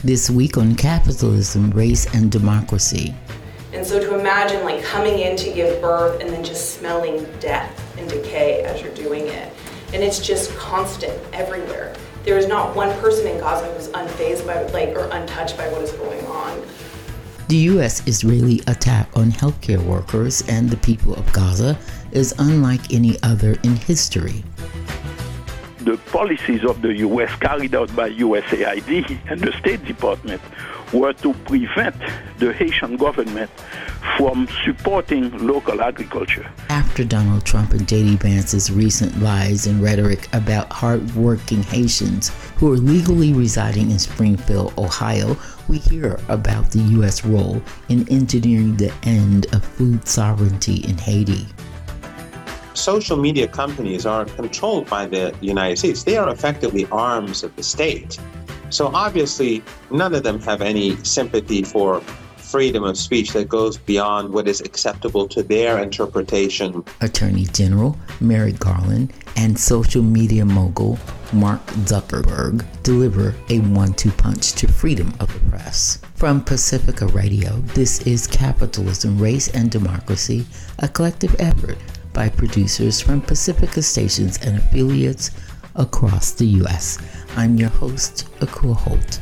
This week on Capitalism, Race, and Democracy. And so to imagine like coming in to give birth and then just smelling death and decay as you're doing it. And it's just constant everywhere. There is not one person in Gaza who's unfazed by or untouched by what is going on. The U.S.-Israeli attack on healthcare workers and the people of Gaza is unlike any other in history. The policies of the U.S. carried out by USAID and the State Department were to prevent the Haitian government from supporting local agriculture. After Donald Trump and J.D. Vance's recent lies and rhetoric about hard-working Haitians who are legally residing in Springfield, Ohio, we hear about the U.S. role in engineering the end of food sovereignty in Haiti. Social media companies are controlled by the United States. They are effectively arms of the state. So obviously, none of them have any sympathy for freedom of speech that goes beyond what is acceptable to their interpretation. Attorney General Merrick Garland and social media mogul Mark Zuckerberg deliver a 1-2 punch to freedom of the press. From Pacifica Radio, this is Capitalism, Race, and Democracy, a collective effort by producers from Pacifica stations and affiliates across the U.S. I'm your host, Akua Holt.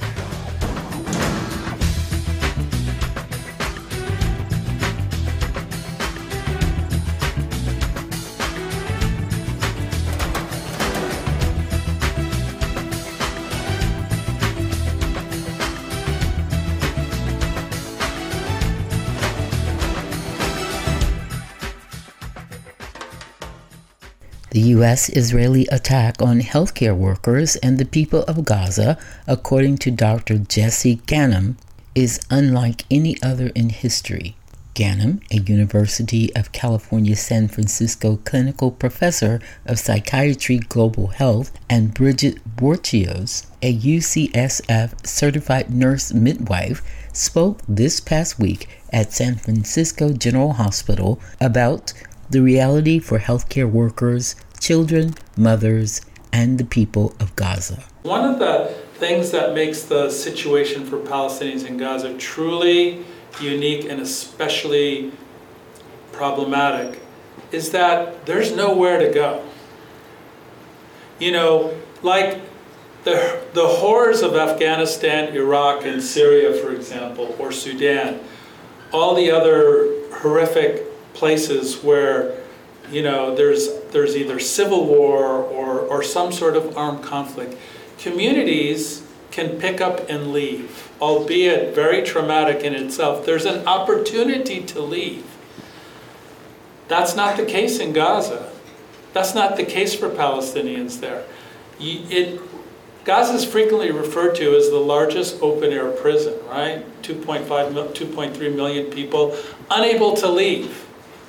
The U.S.-Israeli attack on healthcare workers and the people of Gaza, according to Dr. Jesse Ganim, is unlike any other in history. Ganim, a University of California San Francisco clinical professor of psychiatry global health, and Bridget Borchios, a UCSF certified nurse midwife, spoke this past week at San Francisco General Hospital about the reality for healthcare workers, children, mothers, and the people of Gaza. One of the things that makes the situation for Palestinians in Gaza truly unique and especially problematic is that there's nowhere to go. You know, like the horrors of Afghanistan, Iraq, and Syria, for example, or Sudan, all the other horrific places where, you know, there's either civil war or some sort of armed conflict. Communities can pick up and leave, albeit very traumatic in itself. There's an opportunity to leave. That's not the case in Gaza. That's not the case for Palestinians there. Gaza is frequently referred to as the largest open-air prison, right? 2.3 million people unable to leave.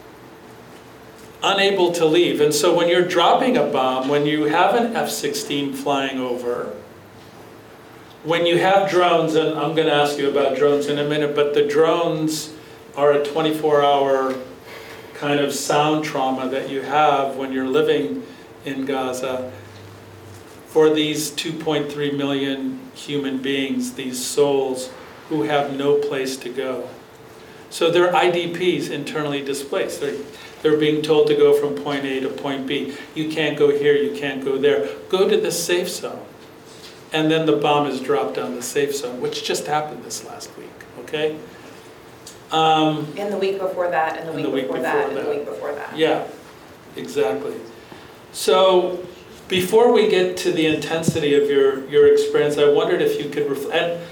Unable to leave. And so when you're dropping a bomb, when you have an F-16 flying over, when you have drones, and I'm going to ask you about drones in a minute, but the drones are a 24-hour kind of sound trauma that you have when you're living in Gaza. For these 2.3 million human beings, these souls who have no place to go. So they're IDPs, internally displaced. They're being told to go from point A to point B. You can't go here, you can't go there. Go to the safe zone. And then the bomb is dropped on the safe zone, which just happened this last week, okay? And the week before that, and the week before that, and the week before that. Yeah, exactly. So before we get to the intensity of your experience, I wondered if you could and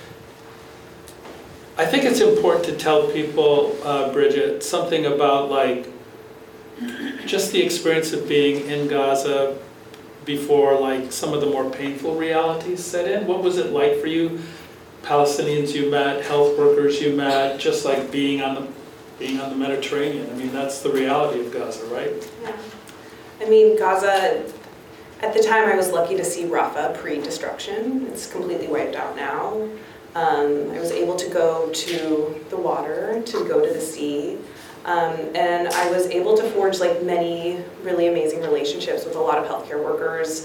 I think it's important to tell people, Bridget, something about like just the experience of being in Gaza before like some of the more painful realities set in. What was it like for you? Palestinians you met, health workers you met, just like being on the Mediterranean. I mean, that's the reality of Gaza, right? Yeah. I mean, Gaza, at the time I was lucky to see Rafah pre-destruction. It's completely wiped out now. I was able to go to the water, to go to the sea. And I was able to forge like many really amazing relationships with a lot of healthcare workers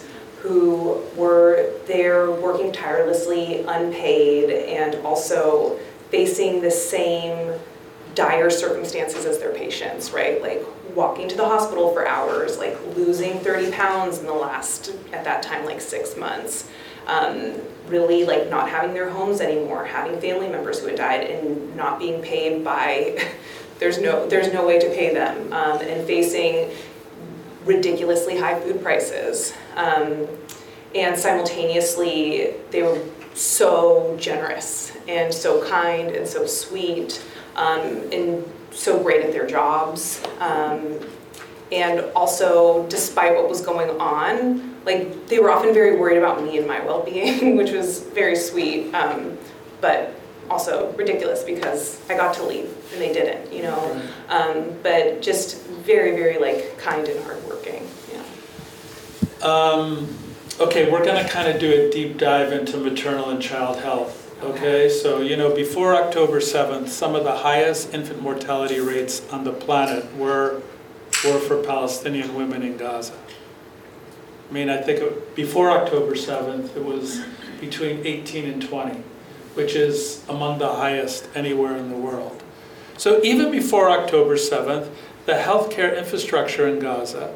who were there working tirelessly, unpaid, and also facing the same dire circumstances as their patients, right? Like walking to the hospital for hours, like losing 30 pounds in the last, at that time, like 6 months. Really like not having their homes anymore, having family members who had died and not being paid by, there's no way to pay them, and facing ridiculously high food prices. And simultaneously, they were so generous and so kind and so sweet, and so great at their jobs. And also, despite what was going on, like they were often very worried about me and my well-being, which was very sweet, but also ridiculous because I got to leave and they didn't, you know. But just very, very like kind and hardworking. Yeah. Okay, we're going to kind of do a deep dive into maternal and child health. Okay, so you know, before October 7th, some of the highest infant mortality rates on the planet were for Palestinian women in Gaza. I mean, I think before October 7th, it was between 18 and 20, which is among the highest anywhere in the world. So even before October 7th, the healthcare infrastructure in Gaza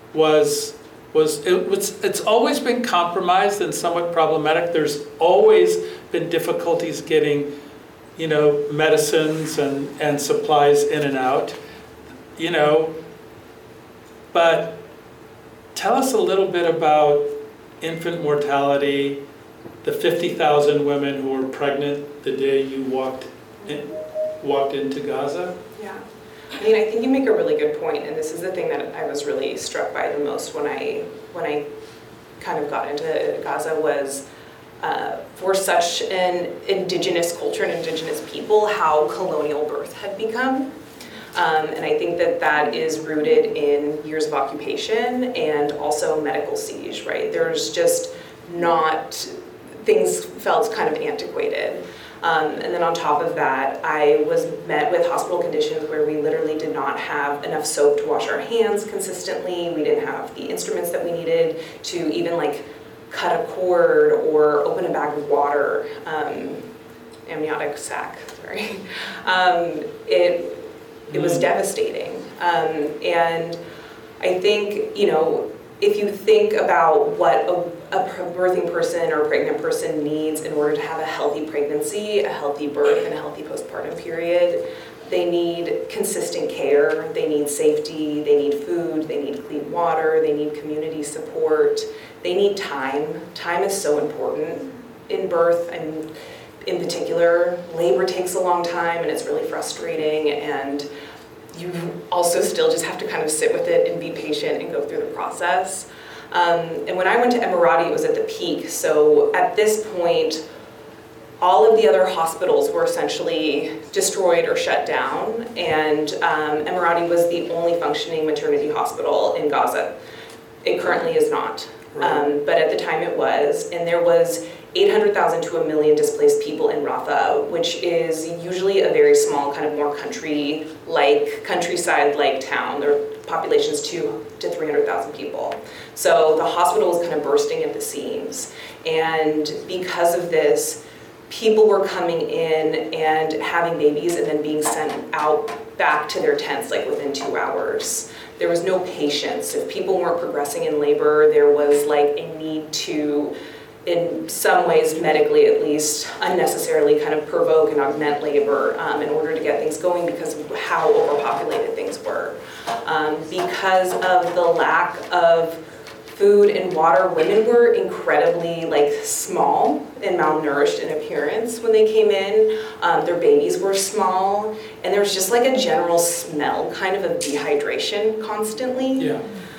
it's always been compromised and somewhat problematic. There's always been difficulties getting, you know, medicines and supplies in and out, you know. But tell us a little bit about infant mortality, the 50,000 women who were pregnant the day you walked into Gaza. Yeah. I mean, I think you make a really good point, and this is the thing that I was really struck by the most when I kind of got into Gaza was for such an indigenous culture and indigenous people, how colonial birth had become. And I think that is rooted in years of occupation and also medical siege, right? There's just not, things felt kind of antiquated. And then on top of that, I was met with hospital conditions where we literally did not have enough soap to wash our hands consistently. We didn't have the instruments that we needed to even like cut a cord or open a bag of water, amniotic sac, sorry. It was devastating. And I think, you know, if you think about what a birthing person or a pregnant person needs in order to have a healthy pregnancy, a healthy birth, and a healthy postpartum period, they need consistent care, they need safety, they need food, they need clean water, they need community support, they need time. Time is so important in birth, and in particular, labor takes a long time and it's really frustrating, and you also still just have to kind of sit with it and be patient and go through the process. And when I went to Emirati, it was at the peak. So at this point, all of the other hospitals were essentially destroyed or shut down, and Emirati was the only functioning maternity hospital in Gaza. It currently is not, right. But at the time it was, and there was 800,000 to 1 million displaced people in Rafah, which is usually a very small, kind of more countryside-like town. Their population is 200,000 to 300,000 people. So the hospital was kind of bursting at the seams. And because of this, people were coming in and having babies and then being sent out back to their tents like within 2 hours. There was no patience. If people weren't progressing in labor, there was like a need to, in some ways, medically at least, unnecessarily kind of provoke and augment labor in order to get things going because of how overpopulated things were. Because of the lack of food and water, women were incredibly like small and malnourished in appearance when they came in. Their babies were small, and there was just like a general smell kind of dehydration constantly. Yeah.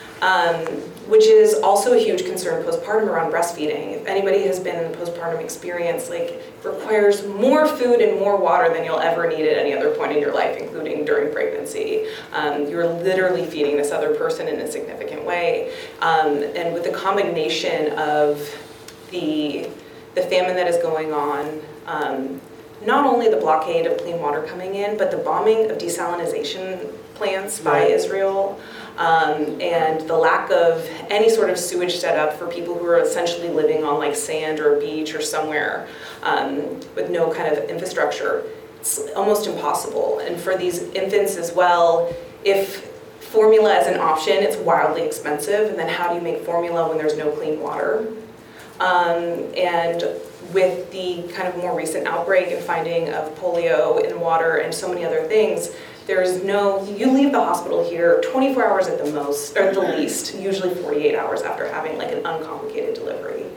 Which is also a huge concern postpartum around breastfeeding. If anybody has been in the postpartum experience, like it requires more food and more water than you'll ever need at any other point in your life, including during pregnancy. You're literally feeding this other person in a significant way. And with the combination of the famine that is going on, not only the blockade of clean water coming in, but the bombing of desalination plants by Right. Israel, and the lack of any sort of sewage setup for people who are essentially living on like sand or a beach or somewhere with no kind of infrastructure. It's almost impossible. And for these infants as well, if formula is an option, it's wildly expensive. And then how do you make formula when there's no clean water? And with the kind of more recent outbreak and finding of polio in water and so many other things, there's no, you leave the hospital here 24 hours at the most, or at the least, usually 48 hours after having like an uncomplicated delivery.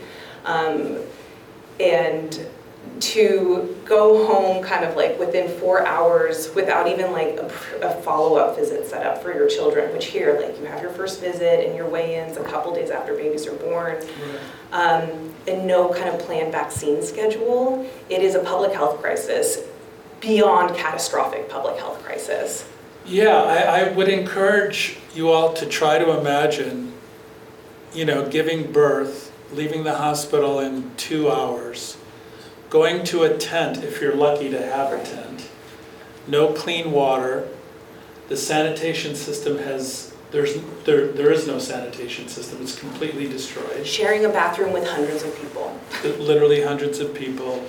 And to go home kind of like within 4 hours without even like a follow-up visit set up for your children, which here, like you have your first visit and your weigh-ins a couple days after babies are born, and no kind of planned vaccine schedule, it is a public health crisis, beyond catastrophic public health crisis. Yeah, I would encourage you all to try to imagine, you know, giving birth, leaving the hospital in 2 hours, going to a tent if you're lucky to have a tent, no clean water, the sanitation system has, there is no sanitation system, it's completely destroyed. Sharing a bathroom with hundreds of people. Literally hundreds of people.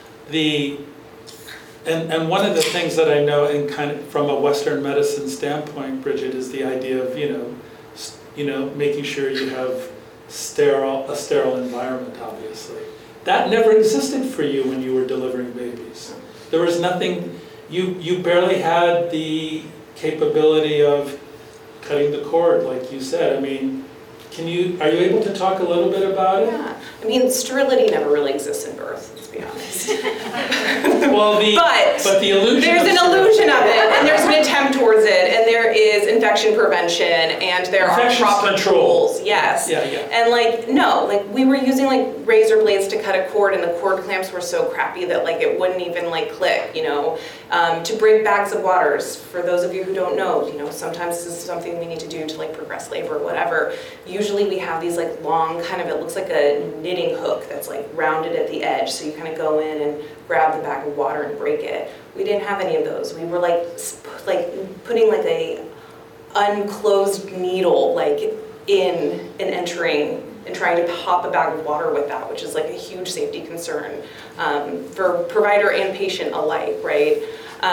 And one of the things that I know in kind of from a Western medicine standpoint, Bridget, is the idea of, you know, making sure you have a sterile environment, obviously. That never existed for you when you were delivering babies. There was nothing, you barely had the capability of cutting the cord, like you said. I mean, are you able to talk a little bit about it? Yeah, I mean, sterility never really exists in birth, let's be honest. Well, but the illusion. There's an illusion of it, and there's an attempt towards it, and there is infection prevention, and there are proper tools. Yes. Yeah. And like, no, like we were using like razor blades to cut a cord, and the cord clamps were so crappy that like it wouldn't even like click, you know. To break bags of waters, for those of you who don't know, you know, sometimes this is something we need to do to like progress labor or whatever. Usually we have these like long kind of, it looks like a knitting hook that's like rounded at the edge, so you kind of go in and grab the bag of water and break it. We didn't have any of those. We were like putting like a unclosed needle like in and entering and trying to pop a bag of water with that, which is like a huge safety concern for provider and patient alike, right?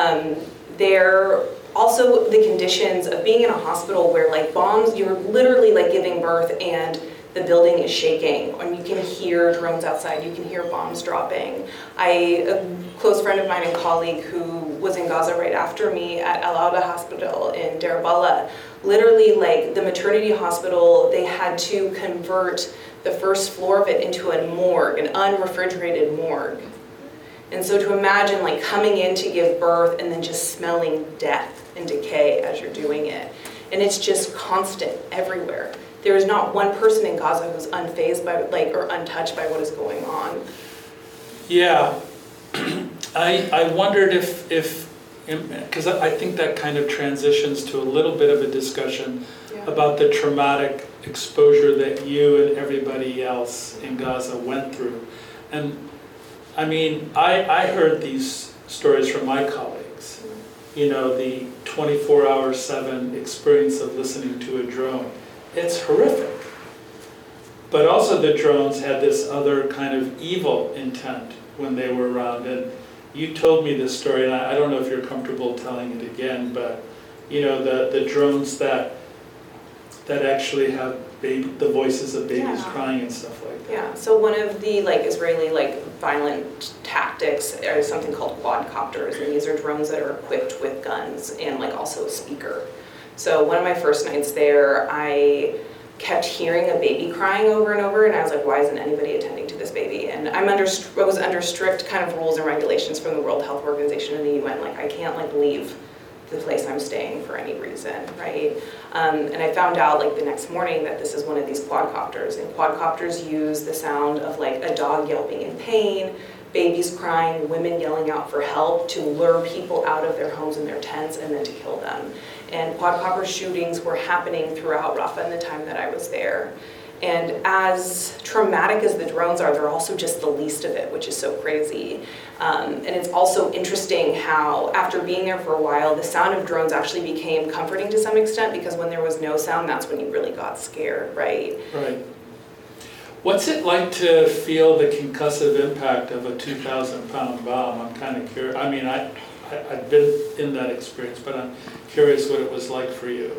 They're also the conditions of being in a hospital where like bombs, you're literally like giving birth and the building is shaking, and you can hear drones outside, you can hear bombs dropping. A close friend of mine and colleague who was in Gaza right after me at Al Auda Hospital in Deir Bala, literally like the maternity hospital, they had to convert the first floor of it into a morgue, an unrefrigerated morgue. And so to imagine like coming in to give birth and then just smelling death and decay as you're doing it. And it's just constant everywhere. There is not one person in Gaza who's unfazed by like or untouched by what is going on. Yeah, I wondered if because I think that kind of transitions to a little bit of a discussion about the traumatic exposure that you and everybody else in Gaza went through. And I mean, I heard these stories from my colleagues, you know, the 24/7 experience of listening to a drone. It's horrific. But also the drones had this other kind of evil intent when they were around. And you told me this story, and I don't know if you're comfortable telling it again, but you know, the drones that actually have the voices of babies crying and stuff like that. Yeah, so one of the like Israeli like violent tactics is something called quadcopters, and these are drones that are equipped with guns and like also a speaker. So one of my first nights there, I kept hearing a baby crying over and over, and I was like, why isn't anybody attending to this baby? And I was under strict kind of rules and regulations from the World Health Organization and the UN, like I can't like leave the place I'm staying for any reason, right? And I found out like the next morning that this is one of these quadcopters, and quadcopters use the sound of like a dog yelping in pain, babies crying, women yelling out for help to lure people out of their homes and their tents and then to kill them. And quadcopter shootings were happening throughout Rafah in the time that I was there. And as traumatic as the drones are, they're also just the least of it, which is so crazy. And it's also interesting how, after being there for a while, the sound of drones actually became comforting to some extent, because when there was no sound, that's when you really got scared, right? Right. What's it like to feel the concussive impact of a 2,000-pound bomb? I'm kind of curious. I mean, I've been in that experience, but I'm curious what it was like for you.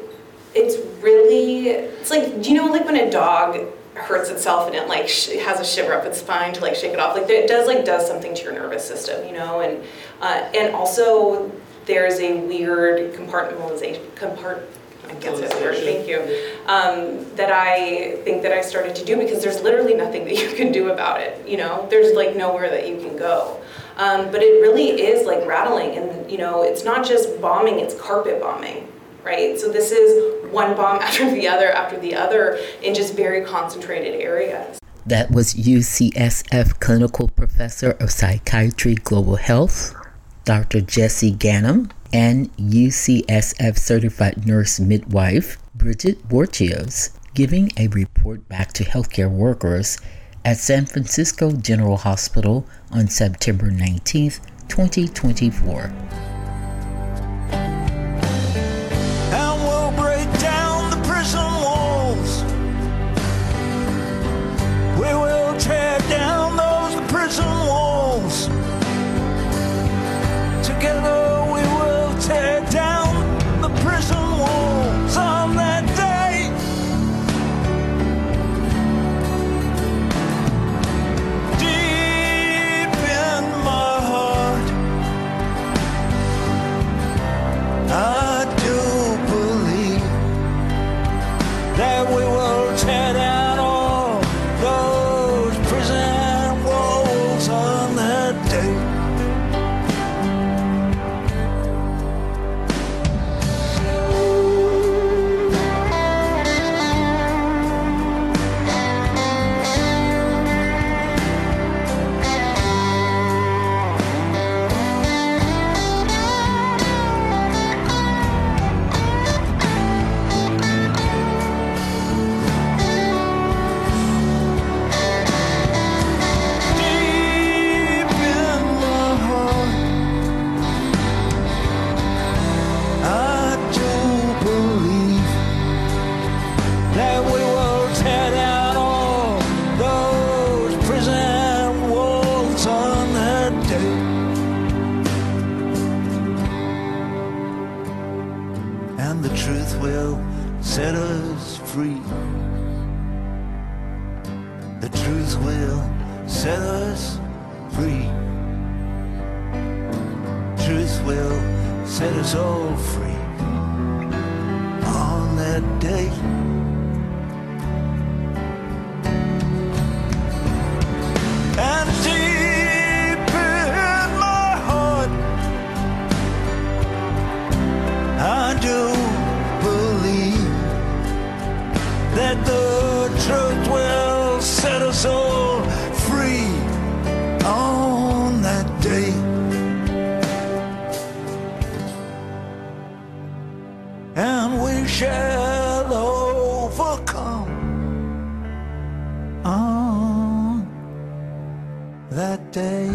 It's like, you know, like when a dog hurts itself and it like has a shiver up its spine to like shake it off, like it does something to your nervous system, you know, and also there's a weird compartmentalization, I guess it's a word, thank you, that I think that I started to do, because there's literally nothing that you can do about it, you know, there's like nowhere that you can go. But it really is like rattling, and you know, it's not just bombing, it's carpet bombing. Right? So this is one bomb after the other in just very concentrated areas. That was UCSF Clinical Professor of Psychiatry Global Health, Dr. Jessie Ganim, and UCSF Certified Nurse Midwife, Bridget Borchios, giving a report back to healthcare workers at San Francisco General Hospital on September 19th, 2024. Together we will tear down the prison walls on that day. Deep in my heart, I do believe that we will tear down all those prison walls on that day. And the truth will set us free. The truth will set us free. Truth will set us all free on that day. And deep in my heart, I do believe that the truth will set us all free on that day. And we shall overcome on that day.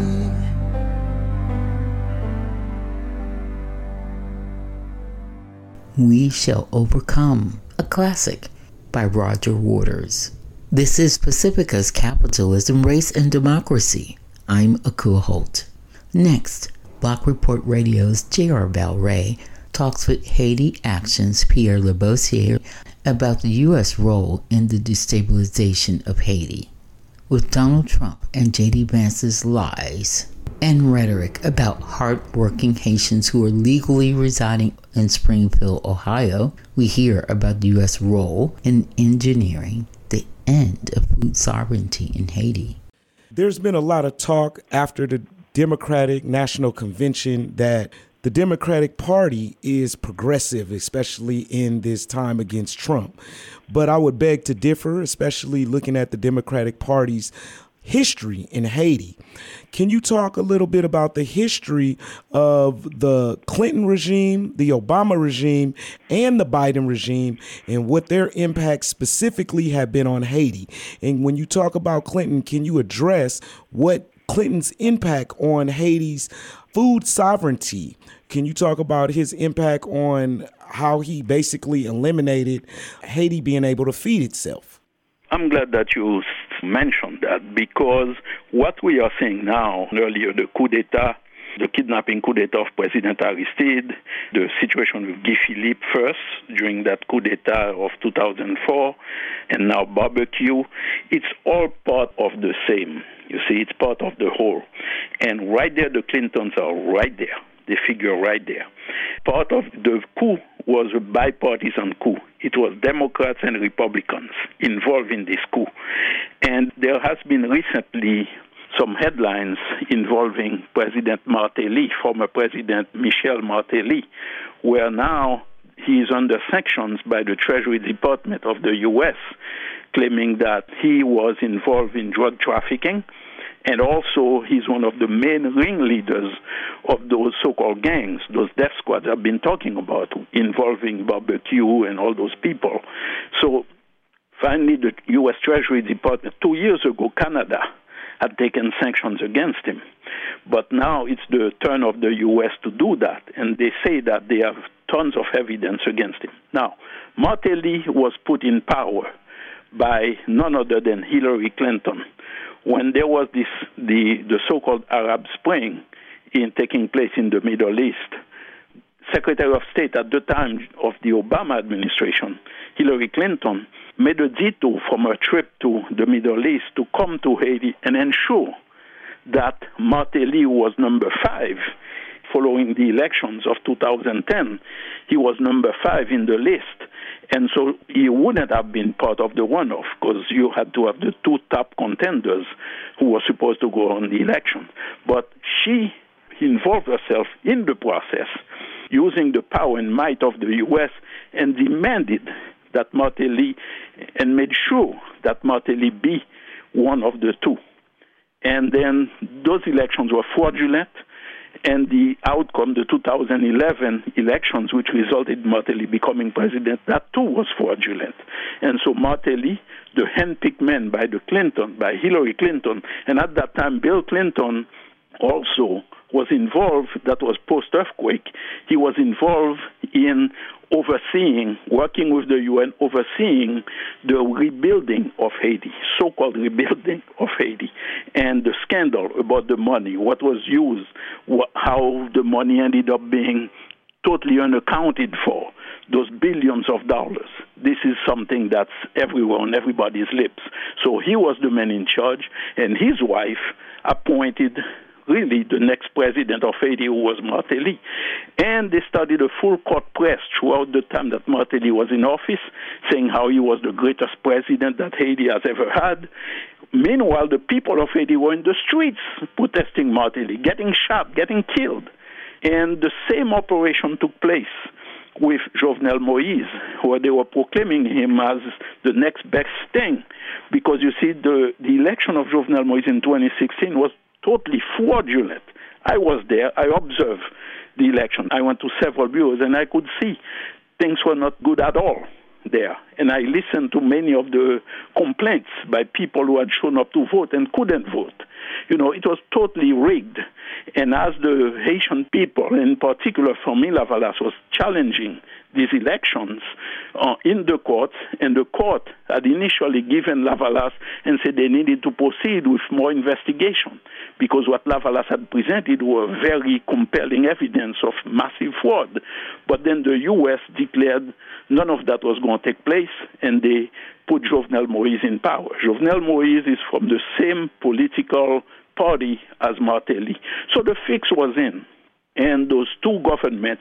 We Shall Overcome, a classic by Roger Waters. This is Pacifica's Capitalism, Race, and Democracy. I'm Akua Holt. Next, Block Report Radio's J.R. Valray talks with Haiti Action's Pierre Lebossiere about the U.S. role in the destabilization of Haiti. With Donald Trump and J.D. Vance's lies and rhetoric about hard-working Haitians who are legally residing in Springfield, Ohio, we hear about the U.S. role in engineering the end of food sovereignty in Haiti. There's been a lot of talk after the Democratic National Convention that the Democratic Party is progressive, especially in this time against Trump. But I would beg to differ, especially looking at the Democratic Party's history in Haiti. Can you talk a little bit about the history of the Clinton regime, the Obama regime, and the Biden regime, and what their impacts specifically have been on Haiti? And when you talk about Clinton, can you address what Clinton's impact on Haiti's food sovereignty? Can you talk about his impact on how he basically eliminated Haiti being able to feed itself? I'm glad that you mentioned that, because what we are seeing now, earlier the coup d'etat, the kidnapping coup d'etat of President Aristide, the situation with Guy Philippe first during that coup d'etat of 2004, and now barbecue, it's all part of the same. You see, it's part of the whole. And right there, the Clintons are right there. They figure right there. Part of the coup was a bipartisan coup. It was Democrats and Republicans involved in this coup. And there has been recently some headlines involving President Martelly, former President Michel Martelly, where now he is under sanctions by the Treasury Department of the U.S., claiming that he was involved in drug trafficking. And also, he's one of the main ringleaders of those so-called gangs, those death squads I've been talking about, involving barbecue and all those people. So finally, the U.S. Treasury Department, 2 years ago, Canada had taken sanctions against him. But now it's the turn of the U.S. to do that, and they say that they have tons of evidence against him. Now, Martelly was put in power by none other than Hillary Clinton when there was the so-called Arab Spring taking place in the Middle East. Secretary of State at the time of the Obama administration, Hillary Clinton, made a detour from her trip to the Middle East to come to Haiti and ensure that Martelly was number 5 following the elections of 2010. He was number 5 in the list. And so he wouldn't have been part of the runoff, because you had to have the 2 top contenders who were supposed to go on the election. But she involved herself in the process, using the power and might of the U.S., and demanded that Martelly, and made sure that Martelly be one of the 2. And then those elections were fraudulent, and the outcome, the 2011 elections, which resulted in Martelly becoming president, that too was fraudulent. And so Martelly, the handpicked man by Hillary Clinton, and at that time Bill Clinton also was involved, that was post-earthquake, he was involved in overseeing, working with the UN, overseeing the rebuilding of Haiti, so-called rebuilding of Haiti, and the scandal about the money, what was used, how the money ended up being totally unaccounted for, those billions of dollars. This is something that's everywhere on everybody's lips. So he was the man in charge, and his wife appointed really the next president of Haiti, who was Martelly. And they started a full court press throughout the time that Martelly was in office, saying how he was the greatest president that Haiti has ever had. Meanwhile, the people of Haiti were in the streets protesting Martelly, getting shot, getting killed. And the same operation took place with Jovenel Moïse, where they were proclaiming him as the next best thing. Because you see, the election of Jovenel Moïse in 2016 was totally fraudulent. I was there. I observed the election. I went to several bureaus, and I could see things were not good at all there. And I listened to many of the complaints by people who had shown up to vote and couldn't vote. You know, it was totally rigged. And as the Haitian people, in particular Famille Lavalas, was challenging these elections in the courts, and the court had initially given Lavalas and said they needed to proceed with more investigation, because what Lavalas had presented were very compelling evidence of massive fraud. But then the U.S. declared none of that was going to take place, and they put Jovenel Moïse in power. Jovenel Moïse is from the same political party as Martelly. So the fix was in. And those two governments,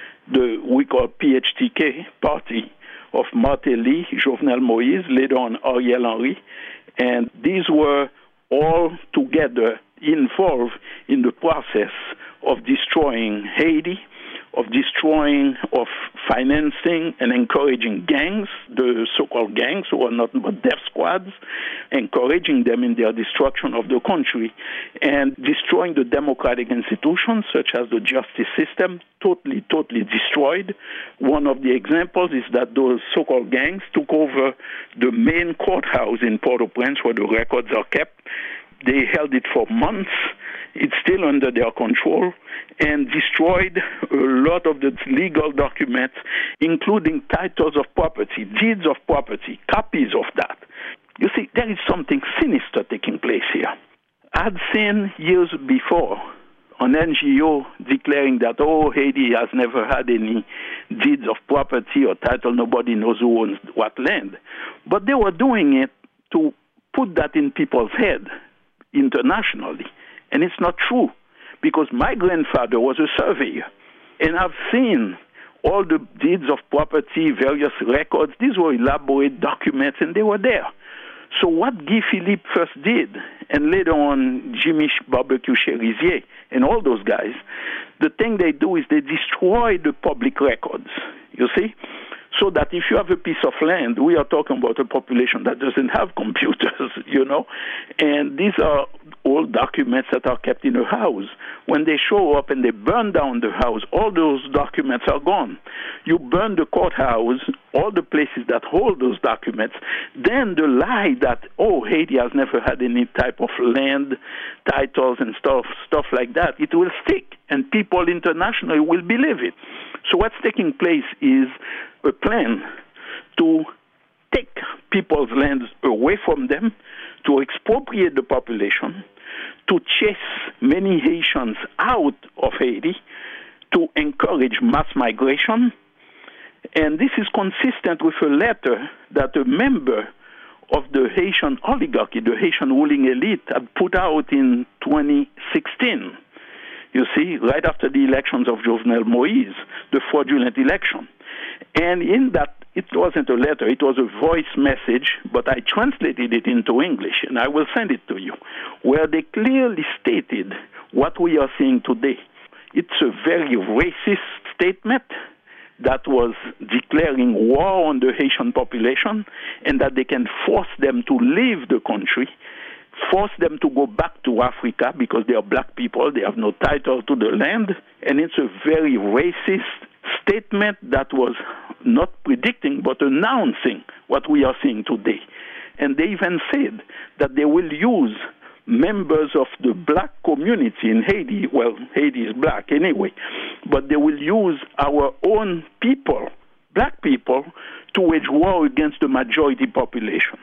we call PHTK party of Martelly, Jovenel Moïse, later on Ariel Henry, and these were all together involved in the process of destroying Haiti, of destroying, of financing and encouraging gangs, the so-called gangs who are nothing but death squads, encouraging them in their destruction of the country and destroying the democratic institutions such as the justice system, totally destroyed. One of the examples is that those so-called gangs took over the main courthouse in Port-au-Prince where the records are kept. They held it for months. It's still under their control, and destroyed a lot of the legal documents, including titles of property, deeds of property, copies of that. You see, there is something sinister taking place here. I'd seen years before an NGO declaring that, Haiti has never had any deeds of property or title, nobody knows who owns what land. But they were doing it to put that in people's head internationally. And it's not true, because my grandfather was a surveyor, and I've seen all the deeds of property, various records. These were elaborate documents, and they were there. So what Guy Philippe first did, and later on Jimmy Barbecue Cherizier and all those guys, the thing they do is they destroy the public records, you see? So that if you have a piece of land, we are talking about a population that doesn't have computers, and these are all documents that are kept in a house. When they show up and they burn down the house, all those documents are gone. You burn the courthouse, all the places that hold those documents, then the lie that, Haiti has never had any type of land, titles and stuff like that, it will stick, and people internationally will believe it. So what's taking place is a plan to take people's lands away from them, to expropriate the population, to chase many Haitians out of Haiti, to encourage mass migration. And this is consistent with a letter that a member of the Haitian oligarchy, the Haitian ruling elite, had put out in 2016. You see, right after the elections of Jovenel Moïse, the fraudulent election. And in that, it wasn't a letter, it was a voice message, but I translated it into English, and I will send it to you, where they clearly stated what we are seeing today. It's a very racist statement that was declaring war on the Haitian population, and that they can force them to leave the country, force them to go back to Africa because they are black people, they have no title to the land, and it's a very racist statement that was not predicting but announcing what we are seeing today. And they even said that they will use members of the black community in Haiti, well, Haiti is black anyway, but they will use our own people, black people, to wage war against the majority population.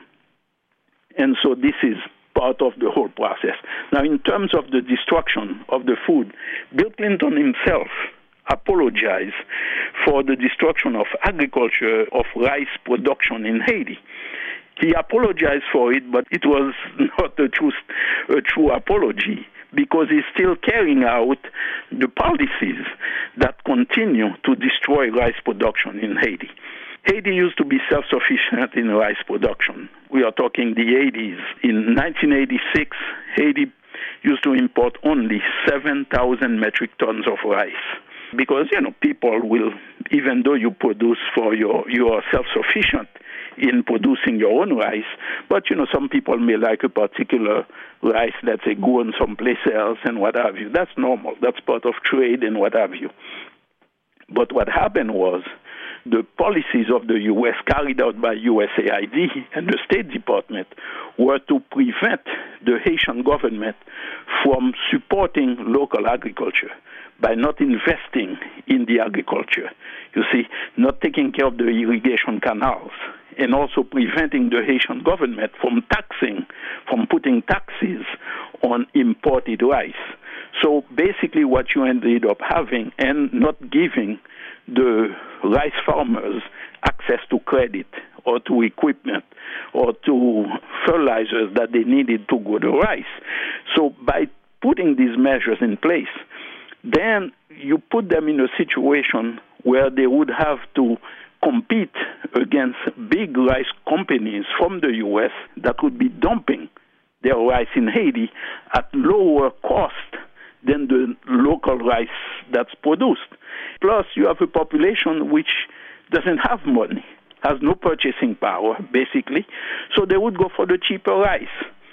And so this is part of the whole process. Now, in terms of the destruction of the food, Bill Clinton himself apologized for the destruction of agriculture, of rice production in Haiti. He apologized for it, but it was not a true apology, because he's still carrying out the policies that continue to destroy rice production in Haiti. Haiti used to be self-sufficient in rice production. We are talking the 80s. In 1986, Haiti used to import only 7,000 metric tons of rice. Because, people will, even though you produce you are self-sufficient in producing your own rice, but, some people may like a particular rice, let's say, grown someplace else and what have you. That's normal. That's part of trade and what have you. But what happened was, the policies of the U.S. carried out by USAID and the State Department were to prevent the Haitian government from supporting local agriculture by not investing in the agriculture. You see, not taking care of the irrigation canals, and also preventing the Haitian government from putting taxes on imported rice. So basically what you ended up having, and not giving the rice farmers access to credit or to equipment or to fertilizers that they needed to grow the rice. So by putting these measures in place, then you put them in a situation where they would have to compete against big rice companies from the U.S. that would be dumping their rice in Haiti at lower cost than the local rice that's produced. Plus, you have a population which doesn't have money, has no purchasing power, basically, so they would go for the cheaper rice.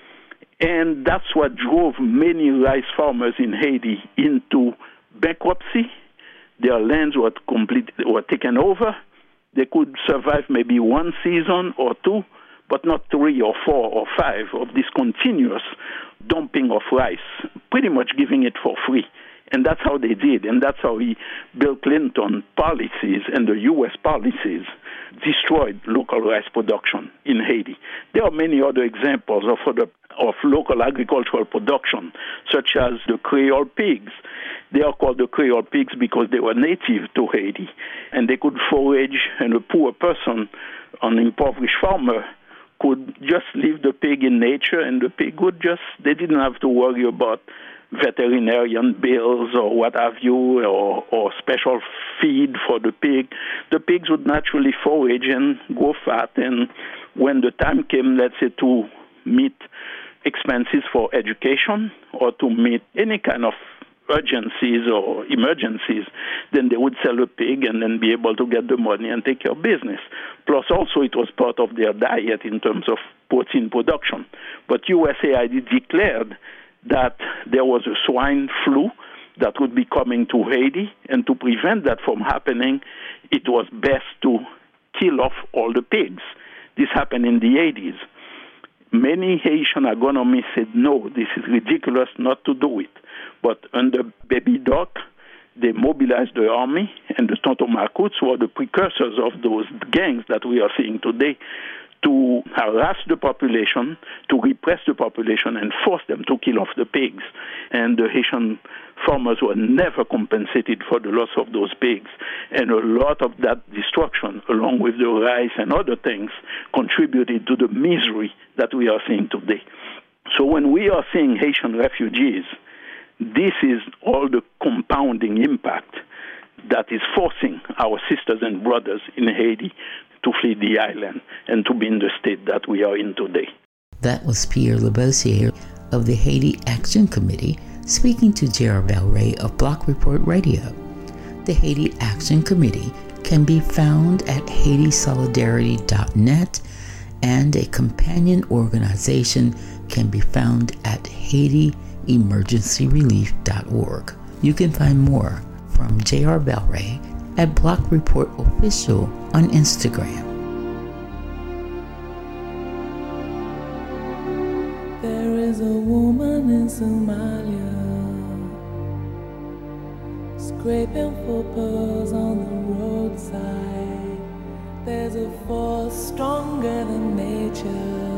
And that's what drove many rice farmers in Haiti into bankruptcy. Their lands were taken over. They could survive maybe one season or two, but not 3 or 4 or 5 of this continuous dumping of rice, pretty much giving it for free. And that's how they did, and that's how Bill Clinton policies and the U.S. policies destroyed local rice production in Haiti. There are many other examples of local agricultural production, such as the Creole pigs. They are called the Creole pigs because they were native to Haiti, and they could forage, and a poor person, an impoverished farmer, could just leave the pig in nature, and the pig would they didn't have to worry about veterinarian bills or what have you, or special feed for the pig. The pigs would naturally forage and grow fat, and when the time came, let's say, to meet expenses for education or to meet any kind of urgencies or emergencies, then they would sell a pig and then be able to get the money and take care of business. Plus also it was part of their diet in terms of protein production. But USAID declared that there was a swine flu that would be coming to Haiti, and to prevent that from happening, it was best to kill off all the pigs. This happened in the 80s. Many Haitian agronomists said, no, this is ridiculous not to do it. But under Baby Doc, they mobilized the army, and the Tonton Macoutes were the precursors of those gangs that we are seeing today, to harass the population, to repress the population, and force them to kill off the pigs. And the Haitian farmers were never compensated for the loss of those pigs. And a lot of that destruction, along with the rice and other things, contributed to the misery that we are seeing today. So when we are seeing Haitian refugees, this is all the compounding impact that is forcing our sisters and brothers in Haiti to flee the island and to be in the state that we are in today. That was Pierre Labossiere of the Haiti Action Committee speaking to J.R. Valray of Block Report Radio. The Haiti Action Committee can be found at HaitiSolidarity.net, and a companion organization can be found at HaitiEmergencyRelief.org. You can find more from J.R. Valray at Block Report Official on Instagram. There is a woman in Somalia scraping for pearls on the roadside. There's a force stronger than nature,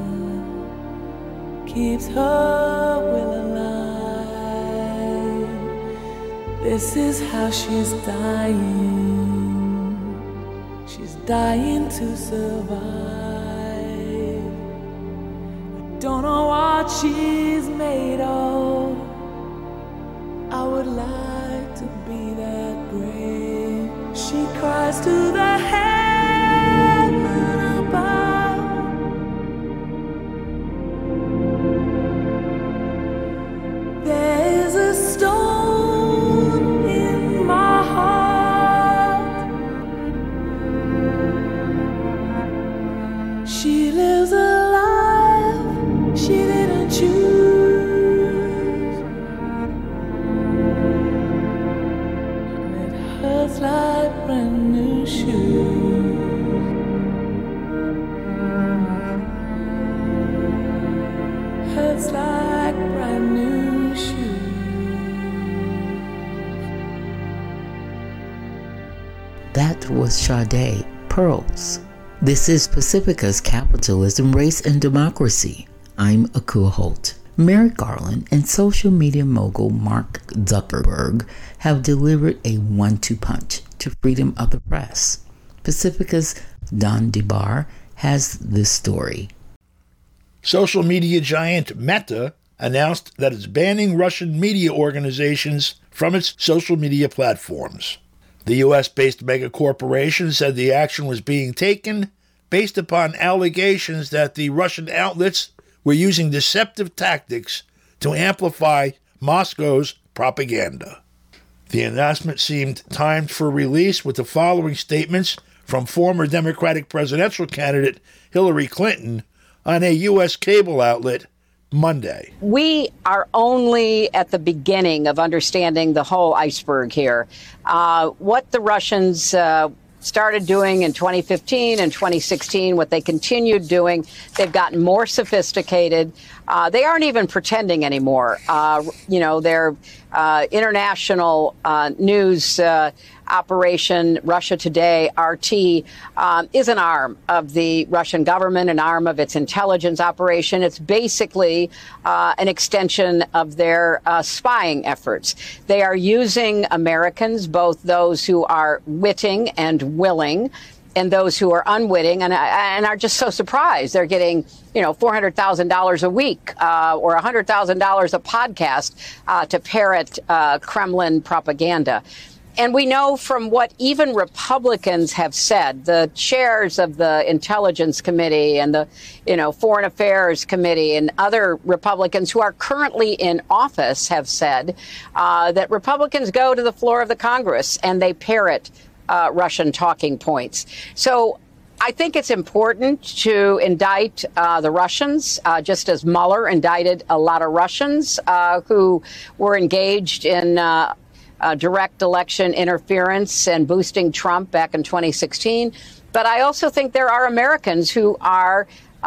keeps her will alive. This is how she's dying. She's dying to survive. I don't know what she's made of. I would like to be that brave. She cries to the heaven above. There's a stone in my heart. She lives a life she didn't choose, and it hurts like brand new shoes. Hurts like brand new shoes. That was Sade, Pearls. This is Pacifica's Capitalism, Race, and Democracy. I'm Akua Holt. Merrick Garland and social media mogul Mark Zuckerberg have delivered a 1-2 punch to freedom of the press. Pacifica's Don DeBar has this story. Social media giant Meta announced that it's banning Russian media organizations from its social media platforms. The U.S.-based megacorporation said the action was being taken based upon allegations that the Russian outlets were using deceptive tactics to amplify Moscow's propaganda. The announcement seemed timed for release with the following statements from former Democratic presidential candidate Hillary Clinton on a U.S. cable outlet Monday. We are only at the beginning of understanding the whole iceberg here. What the Russians started doing in 2015 and 2016, what they continued doing, they've gotten more sophisticated. They aren't even pretending anymore. Their international news operation, Russia Today, RT, is an arm of the Russian government, an arm of its intelligence operation. It's basically an extension of their spying efforts. They are using Americans, both those who are witting and willing, and those who are unwitting and are just so surprised. They're getting, $400,000 a week or $100,000 a podcast to parrot Kremlin propaganda. And we know from what even Republicans have said, the chairs of the Intelligence Committee and the, Foreign Affairs Committee and other Republicans who are currently in office have said that Republicans go to the floor of the Congress and they parrot Russian talking points. So I think it's important to indict the Russians, just as Mueller indicted a lot of Russians who were engaged in direct election interference and boosting Trump back in 2016. But I also think there are Americans who are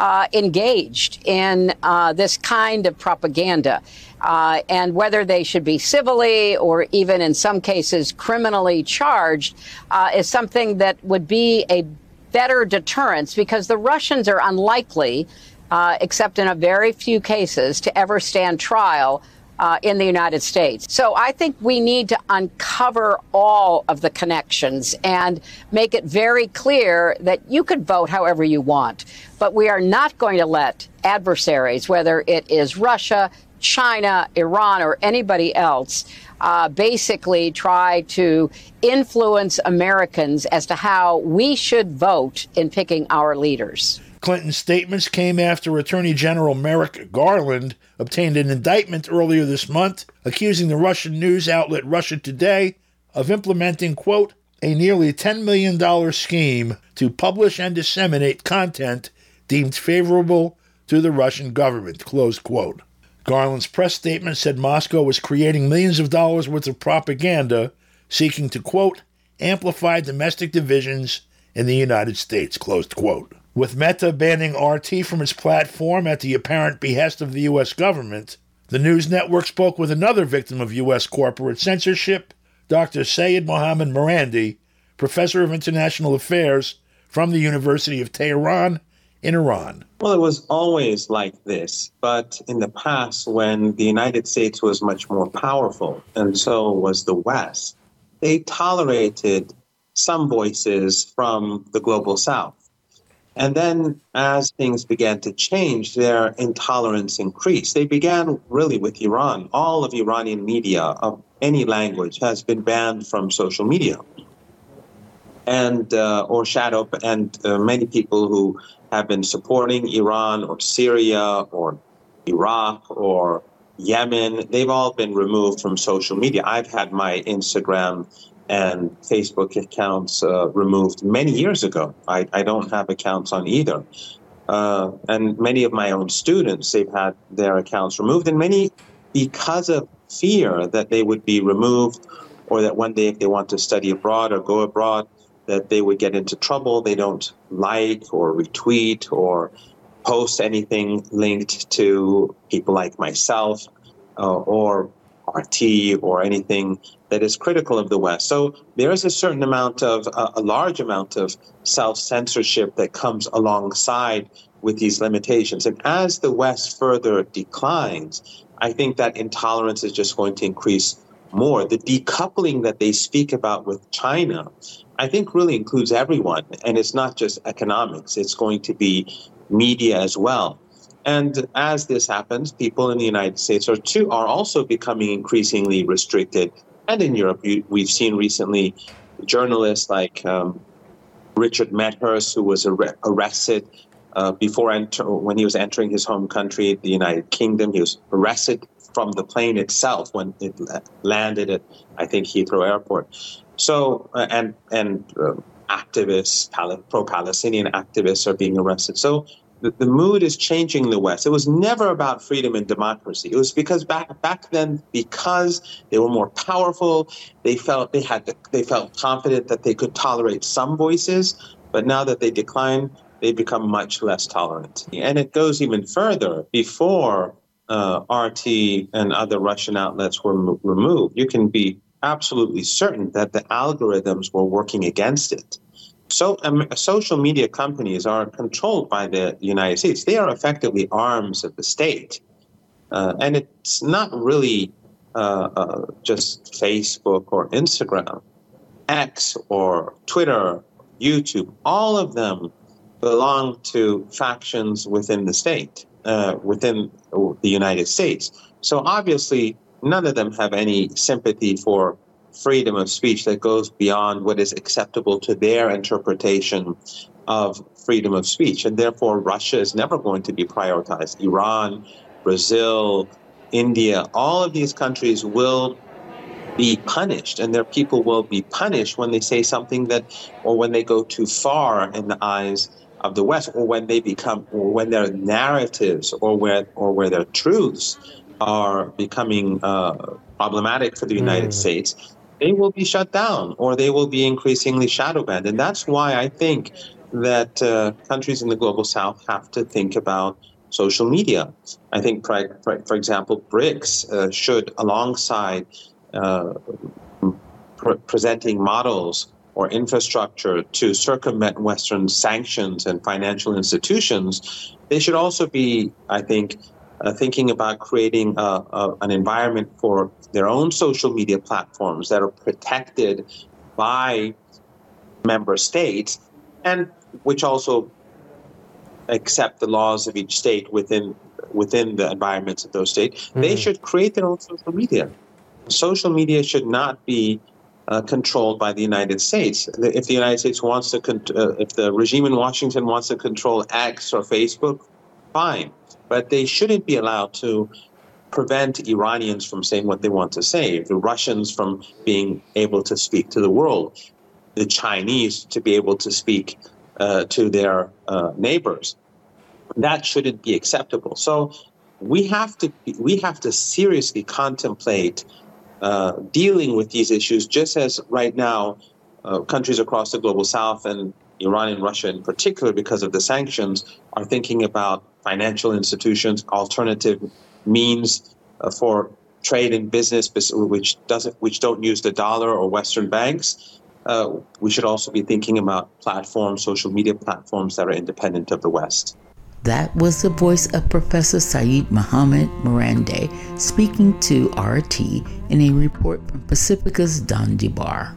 engaged in this kind of propaganda. And whether they should be civilly or even in some cases criminally charged is something that would be a better deterrence, because the Russians are unlikely, except in a very few cases, to ever stand trial in the United States. So I think we need to uncover all of the connections and make it very clear that you could vote however you want. But we are not going to let adversaries, whether it is Russia, China, Iran, or anybody else, basically try to influence Americans as to how we should vote in picking our leaders. Clinton's statements came after Attorney General Merrick Garland obtained an indictment earlier this month accusing the Russian news outlet Russia Today of implementing, quote, a nearly $10 million scheme to publish and disseminate content deemed favorable to the Russian government, close quote. Garland's press statement said Moscow was creating millions of dollars worth of propaganda seeking to, quote, amplify domestic divisions in the United States, closed quote. With Meta banning RT from its platform at the apparent behest of the U.S. government, the news network spoke with another victim of U.S. corporate censorship, Dr. Syed Mohammad Marandi, professor of international affairs from the University of Tehran in Iran. Well, it was always like this, but in the past, when the United States was much more powerful, and so was the West, they tolerated some voices from the global South. And then as things began to change, their intolerance increased. They began really with Iran. All of Iranian media of any language has been banned from social media and or shadowed, and many people who have been supporting Iran or Syria or Iraq or Yemen, they've all been removed from social media. I've had my Instagram and Facebook accounts removed many years ago. I don't have accounts on either. And many of my own students, they've had their accounts removed, and many because of fear that they would be removed, or that one day if they want to study abroad or go abroad, that they would get into trouble. They don't like or retweet or post anything linked to people like myself or RT or anything that is critical of the West. So there is a certain amount of, a large amount of self-censorship that comes alongside with these limitations. And as the West further declines, I think that intolerance is just going to increase more. The decoupling that they speak about with China, I think really includes everyone. And it's not just economics. It's going to be media as well. And as this happens, people in the United States are also becoming increasingly restricted. And in Europe, we've seen recently journalists like Richard Medhurst, who was arrested when he was entering his home country, the United Kingdom. He was arrested from the plane itself when it landed at, I think, Heathrow Airport. So, and activists, pro-Palestinian activists are being arrested. So the mood is changing in the West. It was never about freedom and democracy. It was because back then, because they were more powerful, they felt confident that they could tolerate some voices. But now that they decline, they become much less tolerant. And it goes even further. Before RT and other Russian outlets were removed, you can be absolutely certain that the algorithms were working against it. So social media companies are controlled by the United States. They are effectively arms of the state. And it's not really just Facebook or Instagram. X or Twitter, YouTube, all of them belong to factions within the state, within the United States. So obviously, none of them have any sympathy for freedom of speech that goes beyond what is acceptable to their interpretation of freedom of speech. And therefore, Russia is never going to be prioritized. Iran, Brazil, India, all of these countries will be punished, and their people will be punished when they say something or when they go too far in the eyes of the West, or when when their narratives or where their truths are becoming problematic for the United States. They will be shut down, or they will be increasingly shadow banned. And that's why I think that countries in the global South have to think about social media. I think, for example, BRICS should, alongside presenting models or infrastructure to circumvent Western sanctions and financial institutions, they should also be, I think, thinking about creating an environment for their own social media platforms that are protected by member states, and which also accept the laws of each state within the environments of those states. They should create their own social media. Social media should not be controlled by the United States. If the United States wants to, if the regime in Washington wants to control X or Facebook, fine. But they shouldn't be allowed to prevent Iranians from saying what they want to say, the Russians from being able to speak to the world, the Chinese to be able to speak to their neighbors. That shouldn't be acceptable. So we have to seriously contemplate dealing with these issues, just as right now countries across the global South, and Iran and Russia in particular, because of the sanctions, are thinking about financial institutions, alternative means for trade and business, which don't use the dollar or Western banks. We should also be thinking about platforms, social media platforms that are independent of the West. That was the voice of Professor Saeed Mohammed Mirande speaking to RT in a report from Pacifica's Don DeBar.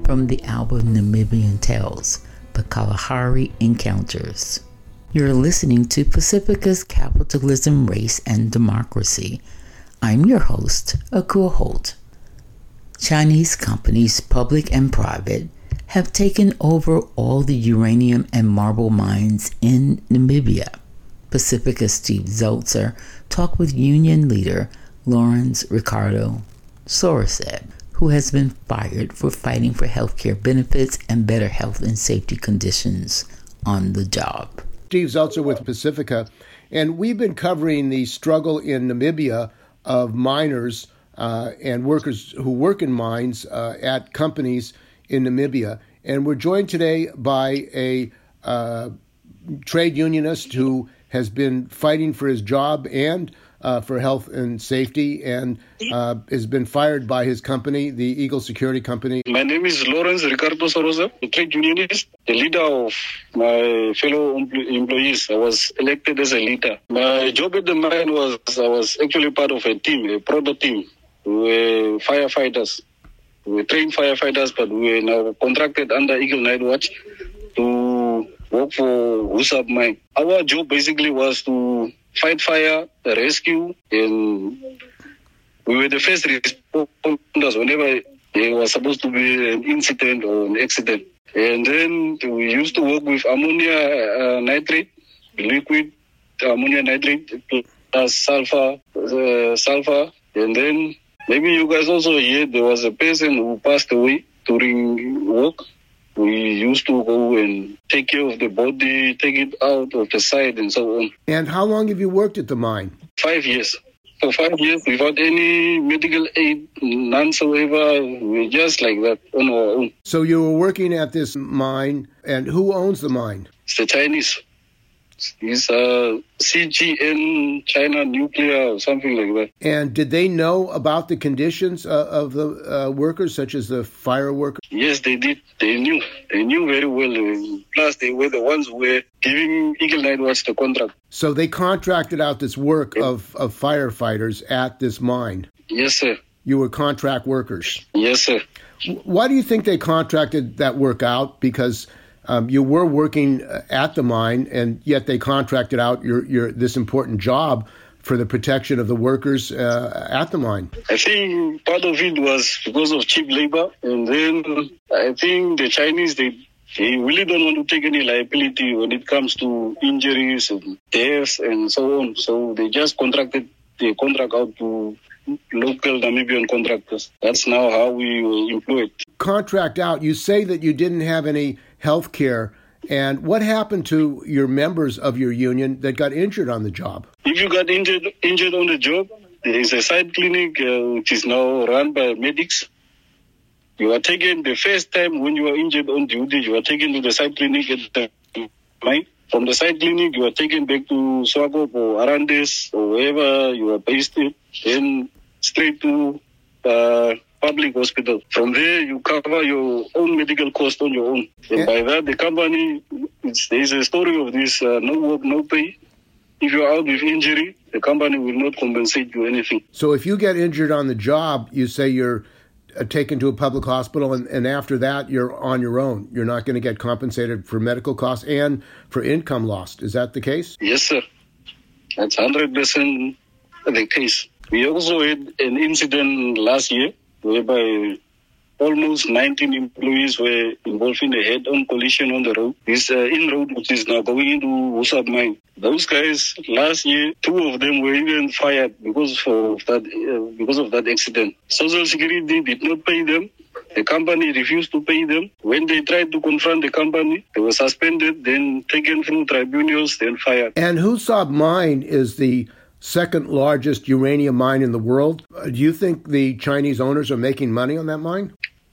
from the album Namibian Tales, The Kalahari Encounters. You're listening to Pacifica's Capitalism, Race, and Democracy. I'm your host, Akua Holt. Chinese companies, public and private, have taken over all the uranium and marble mines in Namibia. Pacifica's Steve Zeltzer talked with union leader Lawrence Ricardo Sorseb, who has been fired for fighting for healthcare benefits and better health and safety conditions on the job. Steve Zeltzer with Pacifica, and we've been covering the struggle in Namibia of miners and workers who work in mines at companies in Namibia. And we're joined today by a trade unionist who has been fighting for his job and for health and safety, and has been fired by his company, the Eagle Security Company. My name is Lawrence Ricardo Sorseb, a trade unionist, the leader of my fellow employees. I was elected as a leader. My job at the mine was, I was actually part of a team, a proto team. We were firefighters. We were trained firefighters, but we were now contracted under Eagle Night Watch to work for Husab Mine. Our job basically was to fight fire, rescue, and we were the first responders whenever there was supposed to be an incident or an accident. And then we used to work with ammonia nitrate, liquid ammonia nitrate plus sulfur. And then maybe you guys also heard there was a person who passed away during work. We used to go and take care of the body, take it out of the site and so on. And how long have you worked at the mine? 5 years. For 5 years, without any medical aid, none so ever. We're just like that on our own. So you were working at this mine, and who owns the mine? It's the Chinese. It's CGN, China Nuclear, or something like that. And did they know about the conditions of the workers, such as the fire workers? Yes, they did. They knew. They knew very well. Plus, they were the ones who were giving Eagle Night Watch the contract. So they contracted out this work of firefighters at this mine? Yes, sir. You were contract workers? Yes, sir. Why do you think they contracted that work out? Because you were working at the mine, and yet they contracted out your this important job for the protection of the workers at the mine. I think part of it was because of cheap labor, and then I think the Chinese, they really don't want to take any liability when it comes to injuries and deaths and so on. So they just contracted the contract out to local Namibian contractors. That's now how we were employed. Contract out. You say that you didn't have any health care. And what happened to your members of your union that got injured on the job? If you got injured on the job, there is a site clinic which is now run by medics. You are taken the first time when you are injured on duty, you are taken to the site clinic at the mine. From the site clinic, you are taken back to Swakop or Arandes or wherever you are based in, then straight to public hospital. From there, you cover your own medical cost on your own. And by that, the company, there is a story of this, no work, no pay. If you're out with injury, the company will not compensate you anything. So if you get injured on the job, you say you're taken to a public hospital, and after that, you're on your own. You're not going to get compensated for medical costs and for income lost. Is that the case? Yes, sir. That's 100% the case. We also had an incident last year whereby almost 19 employees were involved in a head-on collision on the road. This in-road, which is now going into Husab Mine. Those guys, last year, 2 of them were even fired because of that accident. Social Security did not pay them. The company refused to pay them. When they tried to confront the company, they were suspended, then taken through tribunals, then fired. And Husab Mine is the second largest uranium mine in the world. Do you think the Chinese owners are making money on that mine?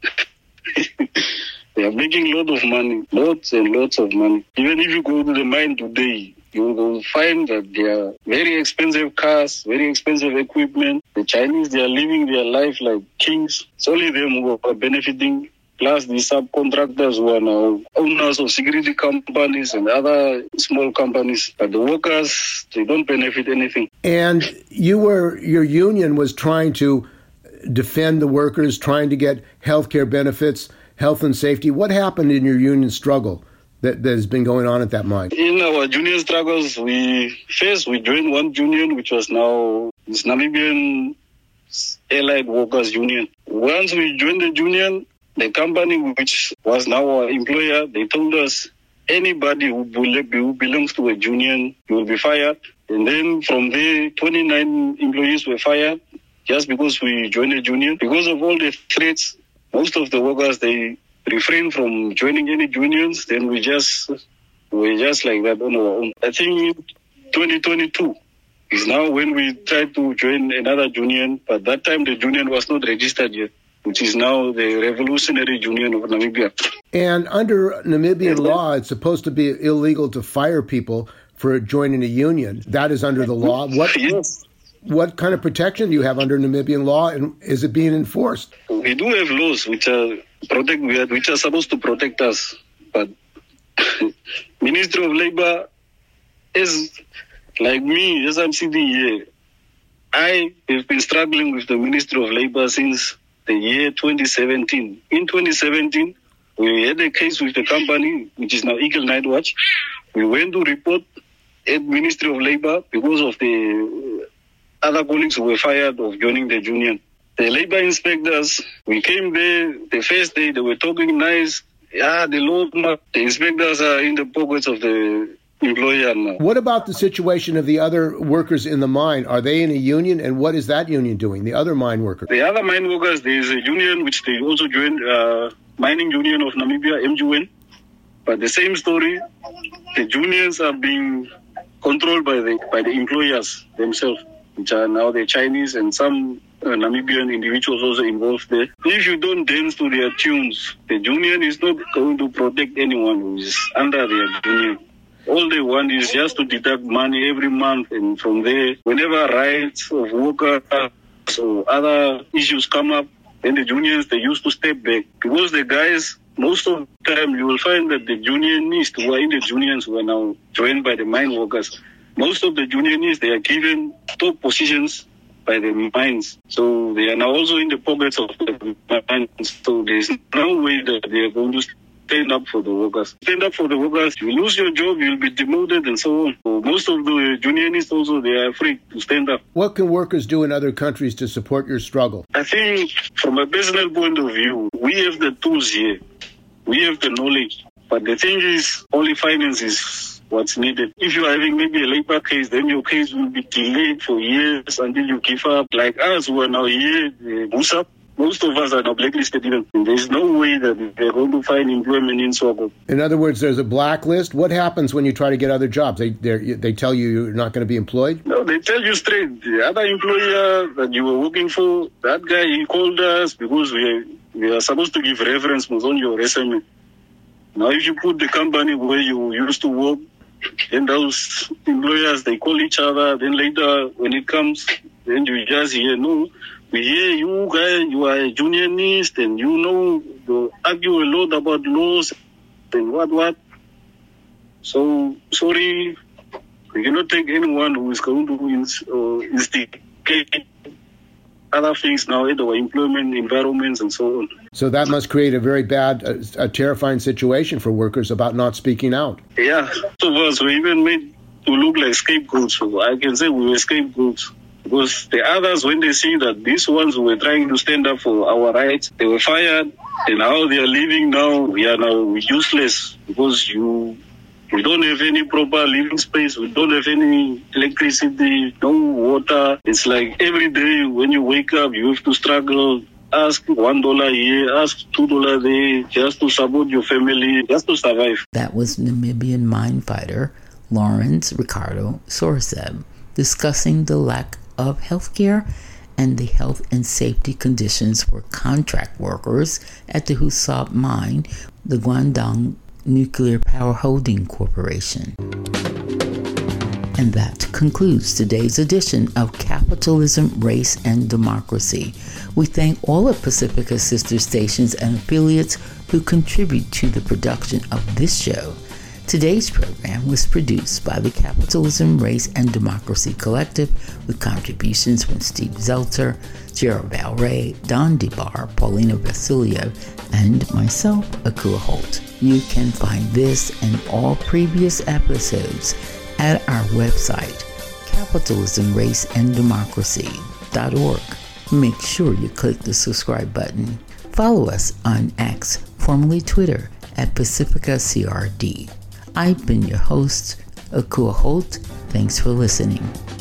They are making lots and lots of money. Even if you go to the mine today, you will find that they are very expensive cars, very expensive equipment. The Chinese, they are living their life like kings. It's only them who are benefiting, plus the subcontractors who are now owners of security companies and other small companies. But the workers, they don't benefit anything. And your union was trying to defend the workers, trying to get health care benefits. health and safety. What happened in your union struggle that has been going on at that mine? In our union struggles, we joined one union, which was now this Namibian Allied Workers Union. Once we joined the union, the company, which was now our employer, they told us anybody who belongs to a union will be fired. And then from there, 29 employees were fired just because we joined a union. Because of all the threats, most of the workers, they refrain from joining any unions. Then we're just like that on our own. I think 2022 is now when we tried to join another union, but that time the union was not registered yet, which is now the Revolutionary Union of Namibia. And under Namibian law, it's supposed to be illegal to fire people for joining a union. That is under the law. What kind of protection do you have under Namibian law, and is it being enforced? We do have laws which are supposed to protect us, but Ministry of Labor is like me, as I'm sitting here. I have been struggling with the Ministry of Labor since the year 2017. In 2017, we had a case with the company, which is now Eagle Night Watch. We went to report at Ministry of Labor because of the other colleagues who were fired of joining the union. The labor inspectors, we came there the first day, they were talking nice. The law, the inspectors are in the pockets of the employer now. What about the situation of the other workers in the mine? Are they in a union, and what is that union doing, the other mine workers? The other mine workers, there is a union which they also joined, Mining Union of Namibia, MUN. But the same story, the unions are being controlled by the employers themselves, which are now the Chinese and some Namibian individuals also involved there. If you don't dance to their tunes, the union is not going to protect anyone who is under their union. All they want is just to deduct money every month, and from there, whenever rights of workers or other issues come up, then the unions, they used to step back. Because the guys, most of the time, you will find that the unionists who are in the unions who are now joined by the mine workers, most of the unionists, they are given top positions by the mines. So they are now also in the pockets of the mines. So there's no way that they are going to stand up for the workers. Stand up for the workers, you lose your job, you'll be demoted and so on. So most of the unionists also, they are afraid to stand up. What can workers do in other countries to support your struggle? I think from a personal point of view, we have the tools here. We have the knowledge. But the thing is, only finance is what's needed. If you're having maybe a labor case, then your case will be delayed for years until you give up. Like us who are now here, Musa, most of us are now blacklisted even. There's no way that they're going to find employment in Swago. In other words, there's a blacklist. What happens when you try to get other jobs? They tell you you're not going to be employed? No, they tell you straight. The other employer that you were working for, that guy, he called us because we are supposed to give reference on your resume. Now, if you put the company where you used to work, then those employers, they call each other. Then later, when it comes, then you just hear, no, we hear you guys, you are a unionist and you argue a lot about laws and what. So, sorry, we cannot take anyone who is going to instigate other things now in our employment environments and so on. So that must create a very bad, a terrifying situation for workers about not speaking out. Yeah, some of us were even made to look like scapegoats. So I can say we were scapegoats. Because the others, when they see that these ones who were trying to stand up for our rights, they were fired, and how they are leaving now, we are now useless because we don't have any proper living space. We don't have any electricity, no water. It's like every day when you wake up, you have to struggle. Ask $1 here, ask $2 there, just to support your family, just to survive. That was Namibian mine fighter Lawrence Ricardo Sorseb discussing the lack of healthcare and the health and safety conditions for contract workers at the Husab mine, the Guangdong Nuclear Power Holding Corporation. And that concludes today's edition of Capitalism, Race, and Democracy. We thank all of Pacifica's sister stations and affiliates who contribute to the production of this show. Today's program was produced by the Capitalism, Race, and Democracy Collective with contributions from Steve Zelter, Gerald Valray, Don DeBar, Paulina Vasiliev, and myself, Akua Holt. You can find this and all previous episodes at our website, capitalismraceanddemocracy.org. Make sure you click the subscribe button. Follow us on X, formerly Twitter, at Pacifica CRD. I've been your host, Akua Holt. Thanks for listening.